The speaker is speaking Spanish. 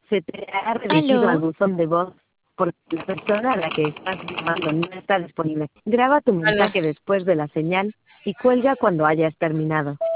Se te ha redirigido al Aló, buzón de voz porque la persona a la que estás llamando no está disponible. Graba tu aló. mensaje después de la señal y cuelga cuando hayas terminado.